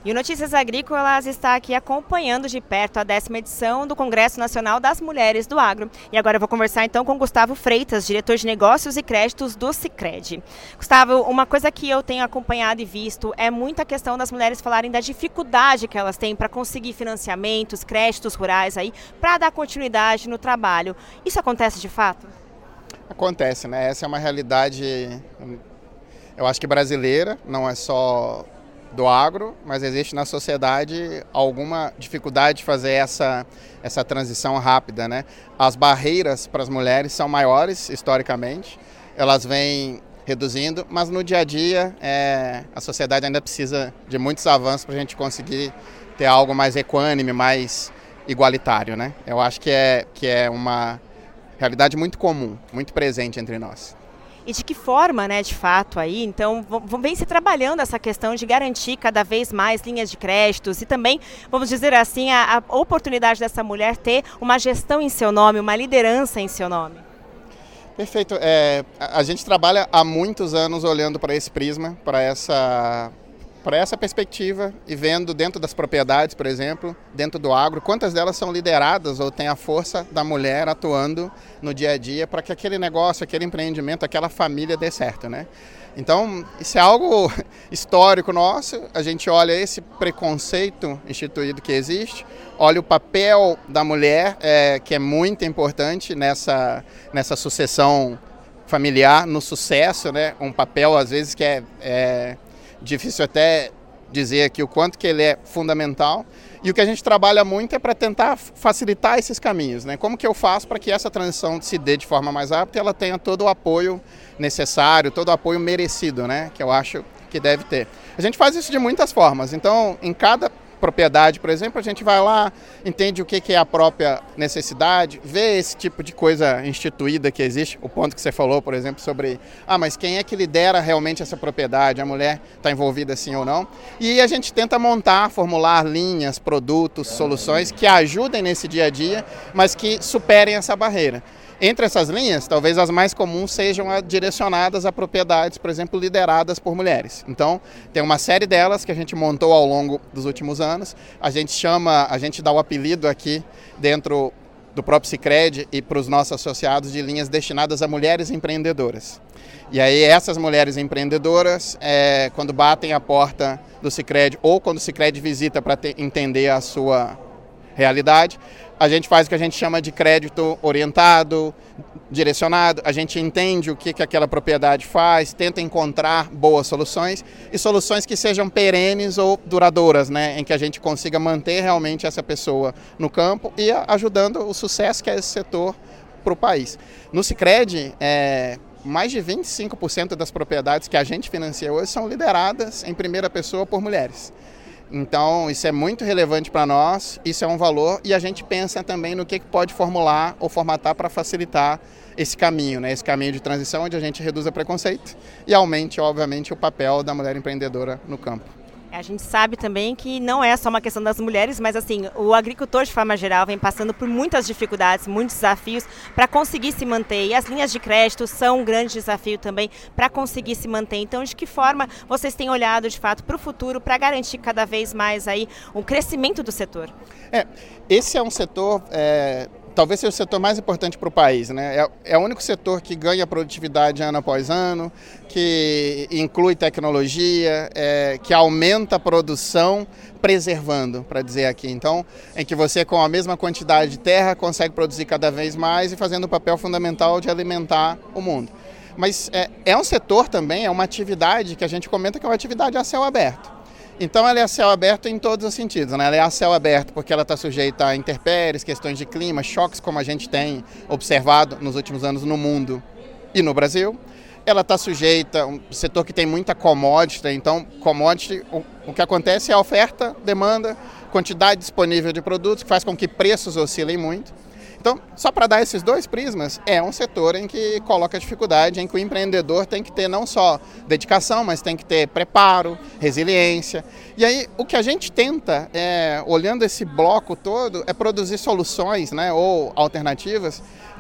E o Notícias Agrícolas está aqui acompanhando de perto a 10ª edição do Congresso Nacional das Mulheres do Agro. E agora eu vou conversar então com Gustavo Freitas, diretor de Negócios e Créditos do Sicredi. Gustavo, uma coisa que eu tenho acompanhado e visto é muita questão das mulheres falarem da dificuldade que elas têm para conseguir financiamentos, créditos rurais aí, para dar continuidade no trabalho. Isso acontece de fato? Acontece, né? Essa é uma realidade, eu acho que brasileira, não é só do agro, mas existe na sociedade alguma dificuldade de fazer essa transição rápida, né? As barreiras para as mulheres são maiores historicamente, elas vêm reduzindo, mas no dia a dia a sociedade ainda precisa de muitos avanços para a gente conseguir ter algo mais equânime, mais igualitário, né? Eu acho que é uma realidade muito comum, muito presente entre nós. E de que forma, né, de fato, aí, então, vem se trabalhando essa questão de garantir cada vez mais linhas de créditos e também, vamos dizer assim, a oportunidade dessa mulher ter uma gestão em seu nome, uma liderança em seu nome? Perfeito. A gente trabalha há muitos anos olhando para esse prisma, para essa perspectiva e vendo dentro das propriedades, por exemplo, dentro do agro, quantas delas são lideradas ou têm a força da mulher atuando no dia a dia para que aquele negócio, aquele empreendimento, aquela família dê certo, né? Então, isso é algo histórico nosso, a gente olha esse preconceito instituído que existe, olha o papel da mulher, que é muito importante nessa sucessão familiar, no sucesso, né? Um papel, às vezes, que é difícil até dizer aqui o quanto que ele é fundamental. E o que a gente trabalha muito é para tentar facilitar esses caminhos, né? Como que eu faço para que essa transição se dê de forma mais rápida e ela tenha todo o apoio necessário, todo o apoio merecido, né? Que eu acho que deve ter. A gente faz isso de muitas formas. Então, em cada propriedade, por exemplo, a gente vai lá, entende o que é a própria necessidade, vê esse tipo de coisa instituída que existe, o ponto que você falou, por exemplo, sobre, mas quem é que lidera realmente essa propriedade, a mulher está envolvida sim ou não, e a gente tenta montar, formular linhas, produtos, soluções que ajudem nesse dia a dia, mas que superem essa barreira. Entre essas linhas, talvez as mais comuns sejam direcionadas a propriedades, por exemplo, lideradas por mulheres. Então, tem uma série delas que a gente montou ao longo dos últimos anos. A gente dá o apelido aqui dentro do próprio Sicredi e para os nossos associados de linhas destinadas a mulheres empreendedoras. E aí essas mulheres empreendedoras, quando batem a porta do Sicredi ou quando o Sicredi visita para entender a sua realidade, a gente faz o que a gente chama de crédito orientado, direcionado, a gente entende o que aquela propriedade faz, tenta encontrar boas soluções e soluções que sejam perenes ou duradouras, né? Em que a gente consiga manter realmente essa pessoa no campo e ajudando o sucesso que é esse setor para o país. No Sicredi, mais de 25% das propriedades que a gente financia hoje são lideradas em primeira pessoa por mulheres. Então, isso é muito relevante para nós, isso é um valor e a gente pensa também no que pode formular ou formatar para facilitar esse caminho, né? Esse caminho de transição onde a gente reduza preconceito e aumente, obviamente, o papel da mulher empreendedora no campo. A gente sabe também que não é só uma questão das mulheres, mas assim, o agricultor de forma geral vem passando por muitas dificuldades, muitos desafios para conseguir se manter. E as linhas de crédito são um grande desafio também para conseguir se manter. Então, de que forma vocês têm olhado de fato para o futuro para garantir cada vez mais aí o crescimento do setor? Esse é um setor, talvez seja o setor mais importante para o país, né? É o único setor que ganha produtividade ano após ano, que inclui tecnologia, que aumenta a produção preservando, para dizer aqui. Então, em que você com a mesma quantidade de terra consegue produzir cada vez mais e fazendo o papel fundamental de alimentar o mundo. Mas é um setor também, é uma atividade que a gente comenta que é uma atividade a céu aberto. Então ela é a céu aberto em todos os sentidos, né? Ela é a céu aberto porque ela está sujeita a intempéries, questões de clima, choques como a gente tem observado nos últimos anos no mundo e no Brasil. Ela está sujeita a um setor que tem muita commodity, então commodity, o que acontece é a oferta, demanda, quantidade disponível de produtos, que faz com que preços oscilem muito. Então, só para dar esses dois prismas, é um setor em que coloca dificuldade, em que o empreendedor tem que ter não só dedicação, mas tem que ter preparo, resiliência. E aí, o que a gente tenta, olhando esse bloco todo, é produzir soluções, né, ou alternativas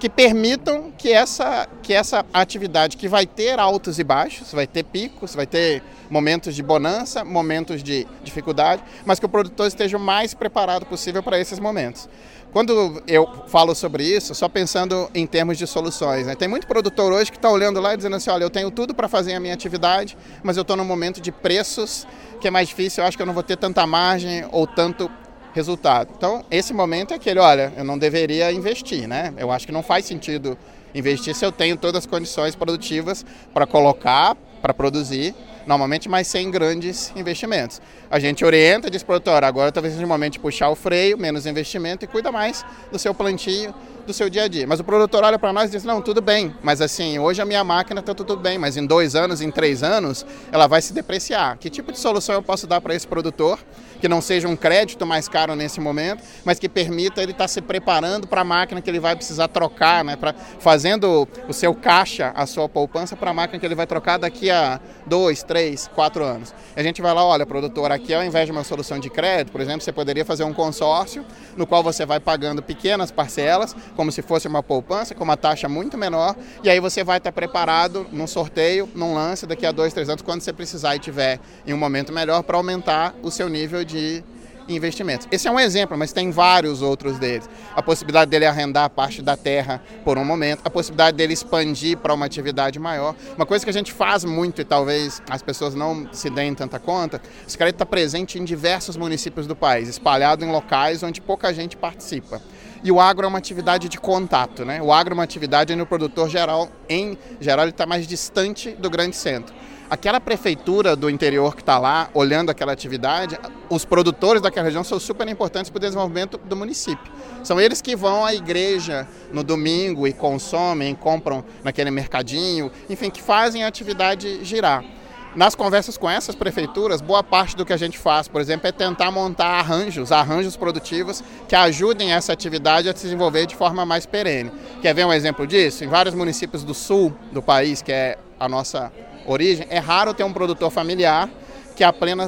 que permitam que essa atividade, que vai ter altos e baixos, vai ter picos, vai ter momentos de bonança, momentos de dificuldade, mas que o produtor esteja o mais preparado possível para esses momentos. Quando eu falo sobre isso, só pensando em termos de soluções, né? Tem muito produtor hoje que está olhando lá e dizendo assim, olha, eu tenho tudo para fazer a minha atividade, mas eu estou num momento de preços que é mais difícil, eu acho que eu não vou ter tanta margem ou tanto resultado. Então, esse momento é aquele, olha, eu não deveria investir, né? Eu acho que não faz sentido investir se eu tenho todas as condições produtivas para colocar, para produzir, normalmente, mas sem grandes investimentos. A gente orienta, diz produtor, agora talvez seja o momento de puxar o freio, menos investimento e cuida mais do seu plantio, do seu dia a dia. Mas o produtor olha para nós e diz, não, tudo bem, mas assim, hoje a minha máquina está tudo bem, mas em 2 anos, em 3 anos, ela vai se depreciar. Que tipo de solução eu posso dar para esse produtor que não seja um crédito mais caro nesse momento, mas que permita ele estar se preparando para a máquina que ele vai precisar trocar, né, fazendo o seu caixa, a sua poupança para a máquina que ele vai trocar daqui a 2, 3, 4 anos. E a gente vai lá, olha, produtor, aqui ao invés de uma solução de crédito, por exemplo, você poderia fazer um consórcio no qual você vai pagando pequenas parcelas, como se fosse uma poupança, com uma taxa muito menor, e aí você vai estar preparado num sorteio, num lance, daqui a 2, 3 anos, quando você precisar e tiver em um momento melhor para aumentar o seu nível de investimentos. Esse é um exemplo, mas tem vários outros deles. A possibilidade dele arrendar parte da terra por um momento, a possibilidade dele expandir para uma atividade maior. Uma coisa que a gente faz muito e talvez as pessoas não se deem tanta conta, esse crédito está presente em diversos municípios do país, espalhado em locais onde pouca gente participa. E o agro é uma atividade de contato, né? O agro é uma atividade onde o produtor geral, em geral, ele está mais distante do grande centro. Aquela prefeitura do interior que está lá, olhando aquela atividade, os produtores daquela região são super importantes para o desenvolvimento do município. São eles que vão à igreja no domingo e consomem, compram naquele mercadinho, enfim, que fazem a atividade girar. Nas conversas com essas prefeituras, boa parte do que a gente faz, por exemplo, é tentar montar arranjos produtivos que ajudem essa atividade a se desenvolver de forma mais perene. Quer ver um exemplo disso? Em vários municípios do sul do país, que é a nossa origem, é raro ter um produtor familiar que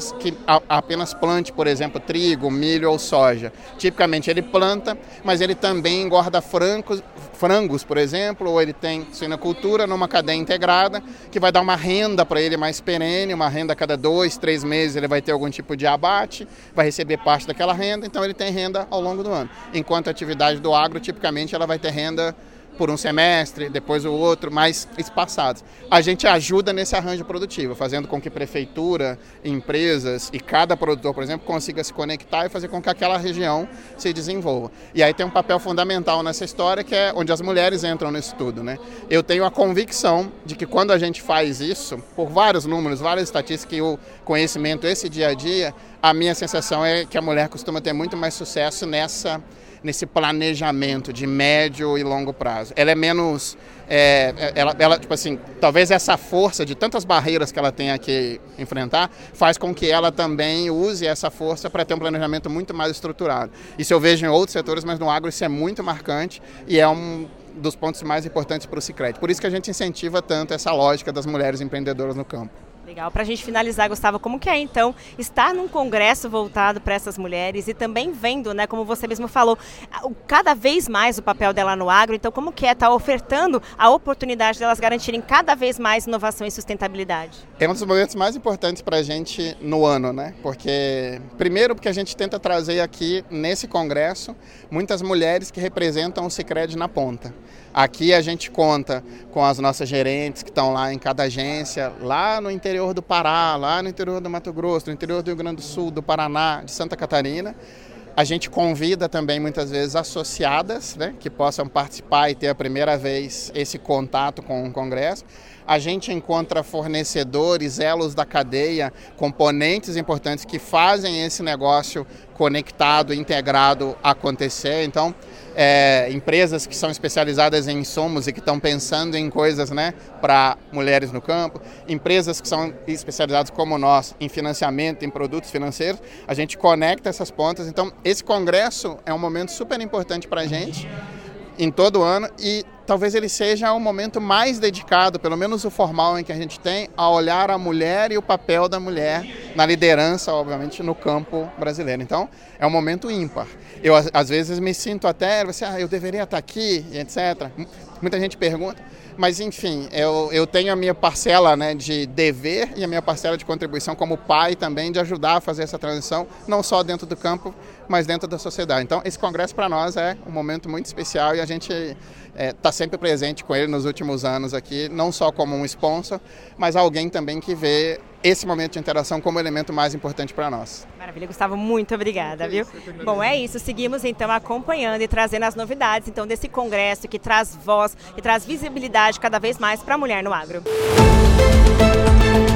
apenas plante, por exemplo, trigo, milho ou soja. Tipicamente ele planta, mas ele também engorda frangos, por exemplo, ou ele tem suinocultura numa cadeia integrada, que vai dar uma renda para ele mais perene, uma renda a cada 2, 3 meses ele vai ter algum tipo de abate, vai receber parte daquela renda, então ele tem renda ao longo do ano. Enquanto a atividade do agro, tipicamente, ela vai ter renda por um semestre, depois o outro, mais espaçados. A gente ajuda nesse arranjo produtivo, fazendo com que prefeitura, empresas e cada produtor, por exemplo, consiga se conectar e fazer com que aquela região se desenvolva. E aí tem um papel fundamental nessa história, que é onde as mulheres entram nisso tudo, né? Eu tenho a convicção de que quando a gente faz isso, por vários números, várias estatísticas e o conhecimento, esse dia a dia, a minha sensação é que a mulher costuma ter muito mais sucesso nesse planejamento de médio e longo prazo. Ela é menos, ela tipo assim, talvez essa força de tantas barreiras que ela tenha que enfrentar faz com que ela também use essa força para ter um planejamento muito mais estruturado. Isso eu vejo em outros setores, mas no agro isso é muito marcante e é um dos pontos mais importantes para o Sicredi. Por isso que a gente incentiva tanto essa lógica das mulheres empreendedoras no campo. Legal. Para a gente finalizar, Gustavo, como que é então estar num congresso voltado para essas mulheres e também vendo, né, como você mesmo falou, cada vez mais o papel dela no agro, então como que é estar ofertando a oportunidade delas garantirem cada vez mais inovação e sustentabilidade? É um dos momentos mais importantes para a gente no ano, né? Primeiro porque a gente tenta trazer aqui nesse congresso muitas mulheres que representam o Sicredi na ponta. Aqui a gente conta com as nossas gerentes que estão lá em cada agência, lá no interior do Pará, lá no interior do Mato Grosso, no interior do Rio Grande do Sul, do Paraná, de Santa Catarina. A gente convida também muitas vezes associadas, né, que possam participar e ter a primeira vez esse contato com o congresso. A gente encontra fornecedores, elos da cadeia, componentes importantes que fazem esse negócio conectado, integrado acontecer. Então, empresas que são especializadas em insumos e que estão pensando em coisas, né, para mulheres no campo, empresas que são especializadas como nós em financiamento, em produtos financeiros, a gente conecta essas pontas. Então, esse congresso é um momento super importante para a gente em todo ano e talvez ele seja o momento mais dedicado, pelo menos o formal em que a gente tem, a olhar a mulher e o papel da mulher na liderança, obviamente, no campo brasileiro. Então, é um momento ímpar. Eu, às vezes, me sinto até, eu deveria estar aqui, etc. Muita gente pergunta, mas, enfim, eu tenho a minha parcela, né, de dever e a minha parcela de contribuição como pai também, de ajudar a fazer essa transição, não só dentro do campo, mas dentro da sociedade. Então, esse congresso para nós é um momento muito especial e a gente está sempre presente com ele nos últimos anos aqui, não só como um sponsor, mas alguém também que vê esse momento de interação como o elemento mais importante para nós. Maravilha, Gustavo, muito obrigada, viu? Bom, é isso, seguimos então acompanhando e trazendo as novidades então desse congresso que traz voz, que traz visibilidade cada vez mais para a mulher no agro.